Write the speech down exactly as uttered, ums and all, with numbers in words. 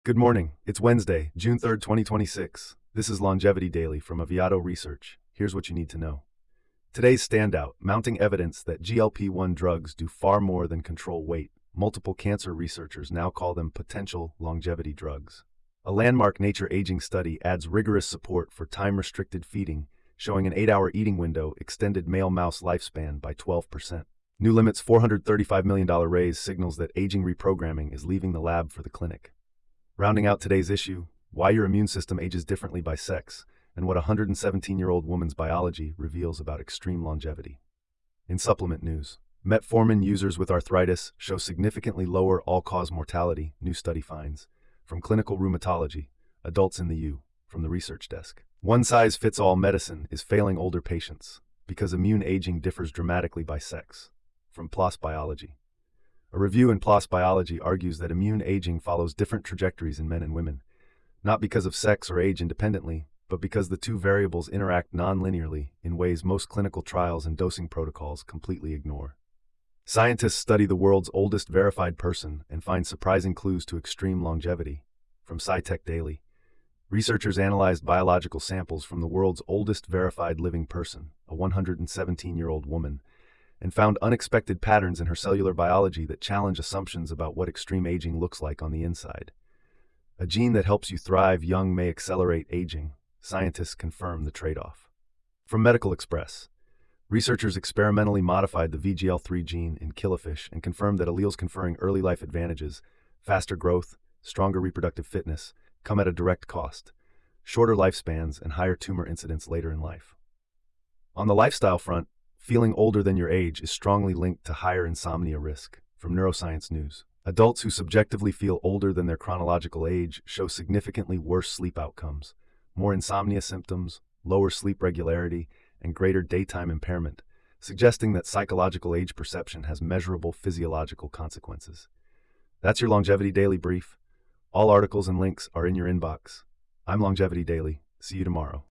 Good morning. It's Wednesday, June third, twenty twenty-six. This is Longevity Daily from Aviato Research. Here's what you need to know. Today's standout, mounting evidence that G L P one drugs do far more than control weight. Multiple cancer researchers now call them potential longevity drugs. A landmark Nature Aging study adds rigorous support for time-restricted feeding, showing an eight-hour eating window extended male mouse lifespan by twelve percent. New Limit's four hundred thirty-five million dollars raise signals that aging reprogramming is leaving the lab for the clinic. Rounding out today's issue, why your immune system ages differently by sex, and what a one hundred seventeen-year-old woman's biology reveals about extreme longevity. In supplement news, metformin users with arthritis show significantly lower all-cause mortality, new study finds. From Clinical Rheumatology, Adults in the U, from the research desk. One-size-fits-all medicine is failing older patients because immune aging differs dramatically by sex. From PLOS Biology. A review in PLOS Biology argues that immune aging follows different trajectories in men and women, not because of sex or age independently, but because the two variables interact non-linearly in ways most clinical trials and dosing protocols completely ignore. Scientists study the world's oldest verified person and find surprising clues to extreme longevity. From SciTech Daily, researchers analyzed biological samples from the world's oldest verified living person, a one hundred seventeen-year-old woman, and found unexpected patterns in her cellular biology that challenge assumptions about what extreme aging looks like on the inside. A gene that helps you thrive young may accelerate aging. Scientists confirm the trade-off. From Medical Express, researchers experimentally modified the V G L three gene in killifish and confirmed that alleles conferring early life advantages, faster growth, stronger reproductive fitness, come at a direct cost, shorter lifespans and higher tumor incidence later in life. On the lifestyle front, feeling older than your age is strongly linked to higher insomnia risk. From Neuroscience News, adults who subjectively feel older than their chronological age show significantly worse sleep outcomes, more insomnia symptoms, lower sleep regularity, and greater daytime impairment, suggesting that psychological age perception has measurable physiological consequences. That's your Longevity Daily brief. All articles and links are in your inbox. I'm Longevity Daily. See you tomorrow.